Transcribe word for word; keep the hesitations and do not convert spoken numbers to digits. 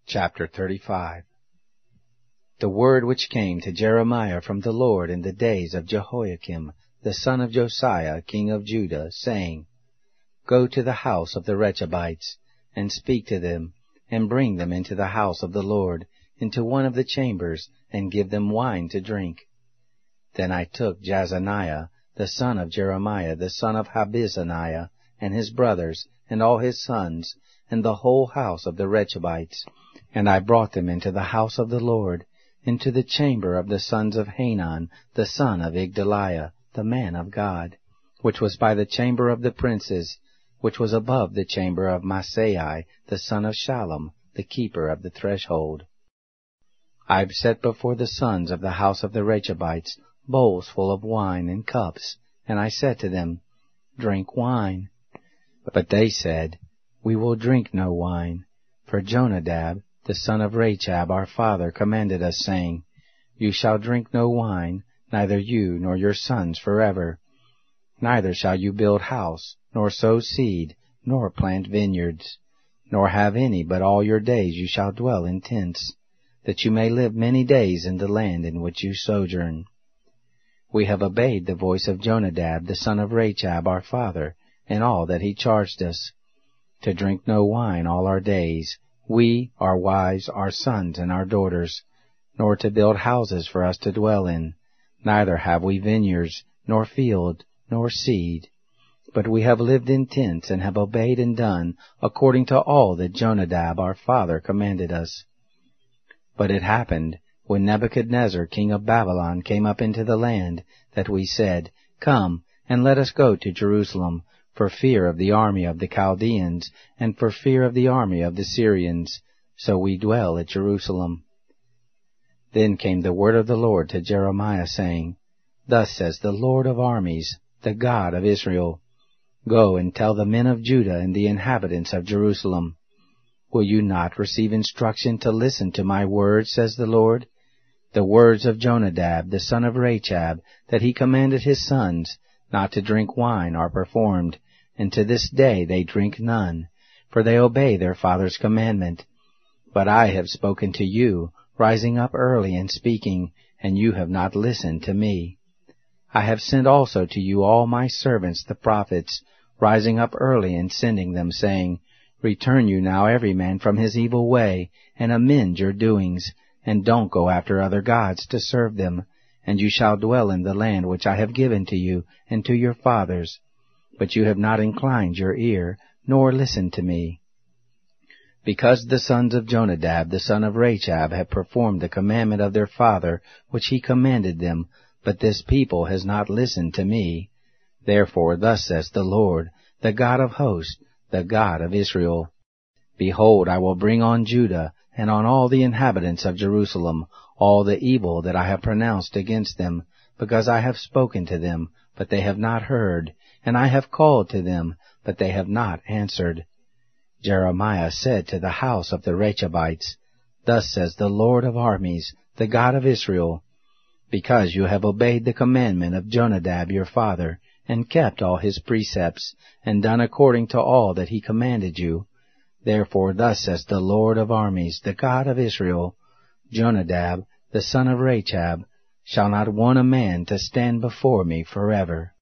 Chapter thirty-five. The word which came to Jeremiah from the Lord in the days of Jehoiakim, the son of Josiah, king of Judah, saying, Go to the house of the Rechabites, and speak to them, and bring them into the house of the Lord, into one of the chambers, and give them wine to drink. Then I took Jazaniah, the son of Jeremiah, the son of Habizaniah, and his brothers, and all his sons, and the whole house of the Rechabites, and I brought them into the house of the Lord, into the chamber of the sons of Hanan, the son of Igdaliah, the man of God, which was by the chamber of the princes, which was above the chamber of Maasai, the son of Shallum, the keeper of the threshold. I set before the sons of the house of the Rechabites bowls full of wine and cups, and I said to them, Drink wine. But they said, We will drink no wine, for Jonadab, the son of Rechab, our father, commanded us, saying, You shall drink no wine, neither you nor your sons forever. Neither shall you build house, nor sow seed, nor plant vineyards, nor have any, but all your days you shall dwell in tents, that you may live many days in the land in which you sojourn. We have obeyed the voice of Jonadab, the son of Rechab, our father, in all that he charged us, to drink no wine all our days, we, our wives, our sons, and our daughters, nor to build houses for us to dwell in. Neither have we vineyards, nor field, nor seed. But we have lived in tents, and have obeyed and done according to all that Jonadab our father commanded us. But it happened, when Nebuchadnezzar king of Babylon came up into the land, that we said, Come, and let us go to Jerusalem, for fear of the army of the Chaldeans, and for fear of the army of the Syrians. So we dwell at Jerusalem. Then came the word of the Lord to Jeremiah, saying, Thus says the Lord of armies, the God of Israel, Go and tell the men of Judah and the inhabitants of Jerusalem, Will you not receive instruction to listen to my words, says the Lord? The words of Jonadab, the son of Rechab, that he commanded his sons not to drink wine, are performed, and to this day they drink none, for they obey their father's commandment. But I have spoken to you, rising up early and speaking, and you have not listened to me. I have sent also to you all my servants the prophets, rising up early and sending them, saying, Return you now every man from his evil way, and amend your doings, and don't go after other gods to serve them, and you shall dwell in the land which I have given to you and to your fathers. But you have not inclined your ear, nor listened to me. Because the sons of Jonadab, the son of Rechab, have performed the commandment of their father, which he commanded them, but this people has not listened to me. Therefore thus says the Lord, the God of hosts, the God of Israel, Behold, I will bring on Judah, and on all the inhabitants of Jerusalem, all the evil that I have pronounced against them, because I have spoken to them, but they have not heard, and I have called to them, but they have not answered. Jeremiah said to the house of the Rechabites, Thus says the Lord of armies, the God of Israel, Because you have obeyed the commandment of Jonadab your father, and kept all his precepts, and done according to all that he commanded you, therefore thus says the Lord of armies, the God of Israel, Jonadab, the son of Rechab, shall not want a man to stand before me forever.